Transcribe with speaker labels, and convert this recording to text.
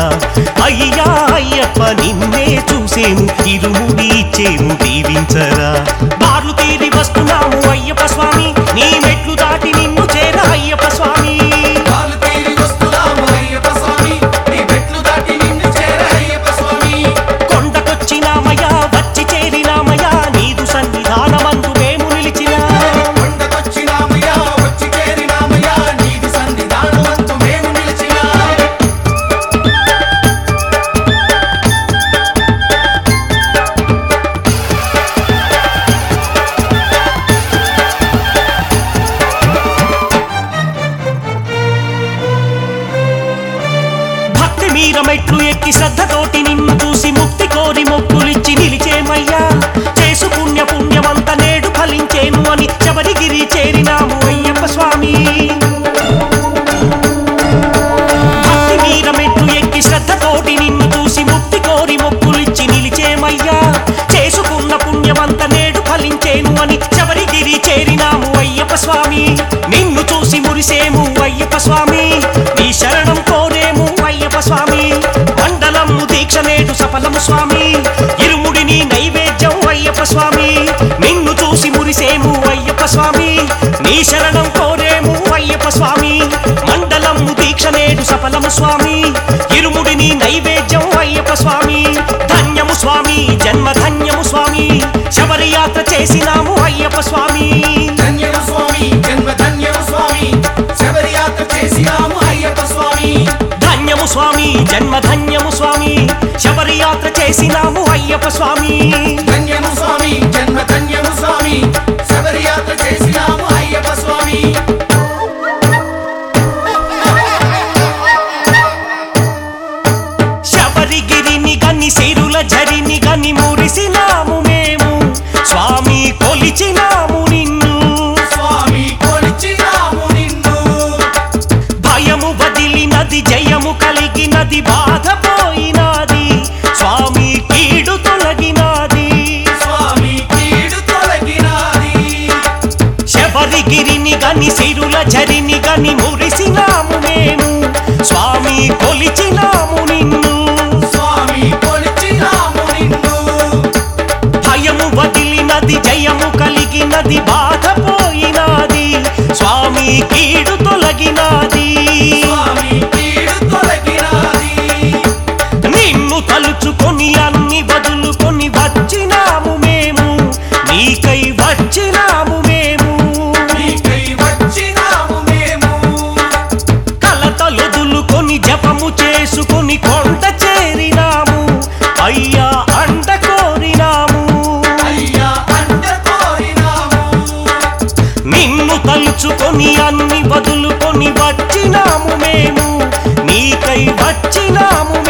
Speaker 1: అయ్యా అయ్యప్ప నిన్నే చూసేము ఇరుముడి ఇచ్చేము దీవించరా బార్లు తీరి వస్తున్నాము అయ్యప్ప స్వామి నీ మెట్లు దాటి నిన్ను చేర అయ్యప్ప స్వామి కొండకొచ్చినామయ్యా వచ్చి చేరినామయ్యా నీదు సన్నిధానమందు మేము నిలిచిన మెట్లు ఎక్కి శ్రద్ధతోటి నిన్ను చూసి ముక్తి కోరి మొక్కులిచ్చి నిలిచేమయ్యా చేసు పుణ్యమంత నేడు ఫలించేను అని శబరిగిరి చేరినాము అయ్యప్ప స్వామి భక్తి మీర మెట్లు ఎక్కి శ్రద్ధతోటి నిన్ను చూసి ముక్తి కోరి మొక్కులిచ్చి నిలిచేమయ్యా చేసుకున్న పుణ్యమంత నేడు ఫలించేను అని శబరిగిరి చేరినాము అయ్యప్ప స్వామి నిన్ను చూసి మురిసేము అయ్యప్ప స్వామి నీ శరణం కోరేము అయ్యప్ప స్వామి మండలము దీక్ష నేడు సఫలము స్వామి ఇరుముడిని నైవేద్యం అయ్యప్ప స్వామి నిన్ను చూసి మురిసేము అయ్యప్ప స్వామి నీ శరణం కోరేము అయ్యప్ప స్వామి మండలము దీక్ష నేడు సఫలము స్వామి ఇరుముడిని నైవేద్యం అయ్యప్ప స్వామి ధన్యము స్వామి జన్మ ధన్యము స్వామి శబరి యాత్ర చేసినాము అయ్యప్ప స్వామి
Speaker 2: ధన్యము స్వామి జన్మ ధన్యము స్వామి శబరి యాత్ర చేసినాము అయ్యప్ప స్వామి
Speaker 1: ధన్యము స్వామి జన్మ ధన్యము స్వామి శబరి యాత్ర చేసినాము అయ్యప్ప స్వామి
Speaker 2: ధన్యము స్వామి జన్మ ధన్యము స్వామి శబరి యాత్ర చేసినాము అయ్యప్ప స్వామి
Speaker 1: శబరిగిరిని గని సిరుల జరిని గని మురిసినాము మేము స్వామి కొలిచినాము నిన్ను
Speaker 2: స్వామి కొలిచినాము నిన్ను
Speaker 1: భయము వదిలినది జయము కలిగినది బాధ పోయినది స్వామి కీడు తొలగినది
Speaker 2: స్వామి కీడు తొలగినది
Speaker 1: శబరిగిరిని గని సిరుల జరిని గని మురిసినాము మేము స్వామి కొలిచినాము నిన్ను
Speaker 2: స్వామి కొలిచినాము నిన్ను
Speaker 1: భయము వదిలినది జయము కలిగినది బాధ పోయినది స్వామి కీడు తొలగినది
Speaker 2: స్వామి కీడు తొలగినది
Speaker 1: నిన్ను తలుచుకొని అన్ని వదులుకొని వచ్చినాము మేము నీకై వచ్చినాము మేము
Speaker 2: నీకై వచ్చినాము మేము
Speaker 1: కలతలొదులుకొని జపము చేసుకొని కొండ చేరినాము అయ్యా అండ కోరినాము
Speaker 2: అయ్యా అండ కోరినాము
Speaker 1: నిన్ను తలుచుకొని అన్ని వదులుకొని వచ్చినాము మేము నీకై వచ్చినాము